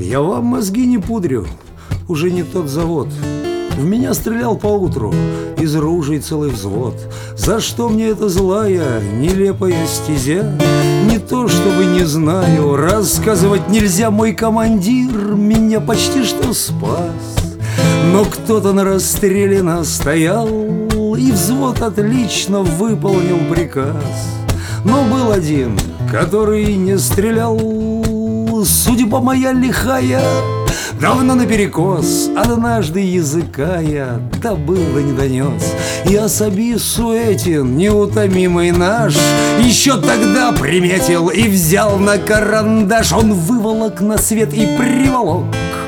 Я вам мозги не пудрю, уже не тот завод. В меня стрелял поутру из ружей целый взвод. За что мне эта злая, нелепая стезя? Не то чтобы не знаю, рассказывать нельзя. Мой командир меня почти что спас, но кто-то на расстреле настоял, и взвод отлично выполнил приказ. Но был один, который не стрелял. Судьба моя лихая, давно наперекос. Однажды языка я добыл да не донес. И особист Суэтин, неутомимый наш, еще тогда приметил и взял на карандаш. Он выволок на свет и приволок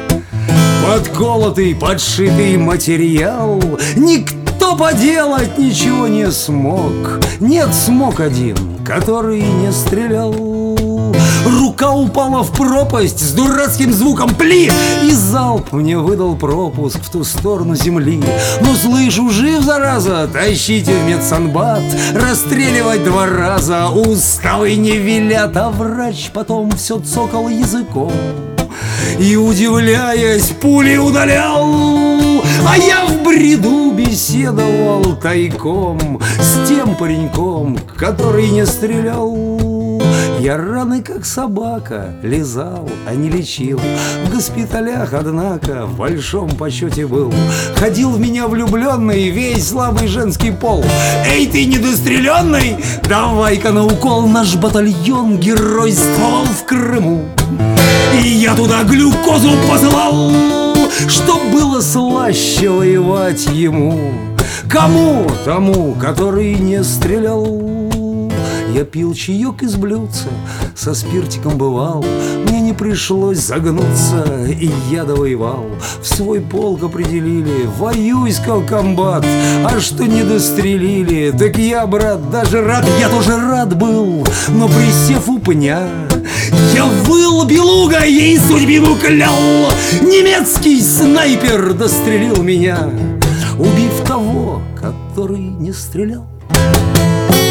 подколотый, подшитый материал. Никто поделать ничего не смог. Нет, смог один, который не стрелял. Рука упала в пропасть с дурацким звуком «пли», и залп мне выдал пропуск в ту сторону земли. Ну, слышу, жив, зараза, тащите в медсанбат, расстреливать 2 раза уставы не велят. А врач потом все цокал языком и, удивляясь, пули удалял. А я в бреду беседовал тайком с тем пареньком, который не стрелял. Я раны, как собака, лизал, а не лечил. В госпиталях, однако, в большом почете был. Ходил в меня влюбленный весь слабый женский пол. Эй, ты недостреленный, давай-ка на укол. Наш батальон геройствовал в Крыму, и я туда глюкозу посылал, чтоб было слаще воевать ему. Кому? Тому, который не стрелял. Я пил чаек из блюдца, со спиртиком бывал. Мне не пришлось загнуться, и я довоевал. В свой полк определили, воюй, сказал комбат. А что не дострелили, так я, брат, даже рад. Я тоже рад был, но присев у пня, я выл белугой и судьбину клял. Немецкий снайпер дострелил меня, убив того, который не стрелял.